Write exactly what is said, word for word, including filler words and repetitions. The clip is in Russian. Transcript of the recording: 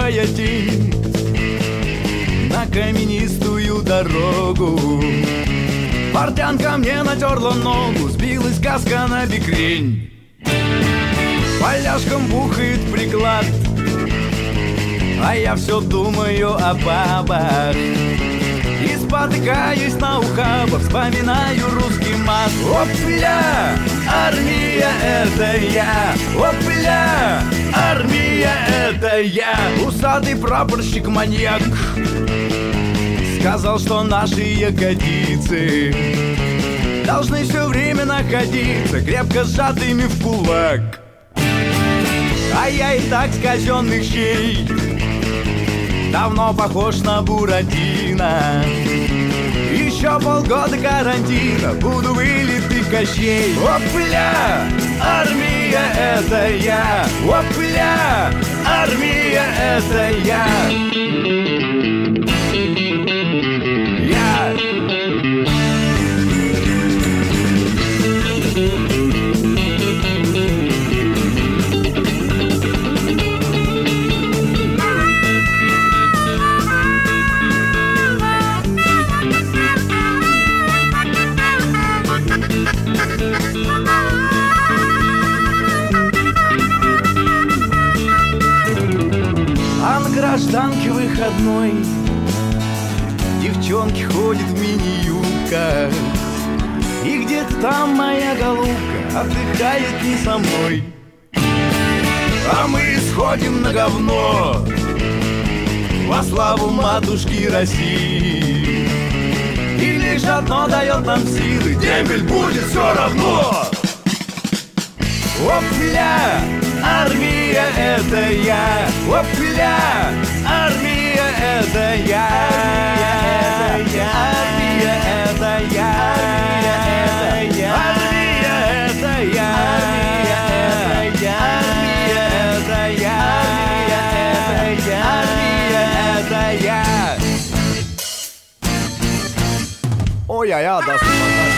легкая тень на каменистую дорогу. Портянка мне натерла ногу, сбилась каска на бекрень. Поляшком бухает приклад, а я все думаю о бабах. И спотыкаюсь на ухабах, вспоминаю русский мат. Опля, армия это я, опля, армия это я. Усатый прапорщик-маньяк сказал, что наши ягодицы должны все время находиться крепко сжатыми в кулак. А я и так с казенных щей давно похож на Буратино. Еще полгода карантина, буду вылитый Кощей. Опля, армия это я, опля, армия это я. Я. А на гражданке выходной девчонки ходят в мини-юбках. И где-то там моя голубка отдыхает не со мной. А мы сходим на говно во славу матушки России. И лишь одно дает нам силы, дембель будет все равно. Опля, армия это я, опля, армия это я, армия это я, армия это я, армия это я, армия это я. Ой, я, я, да.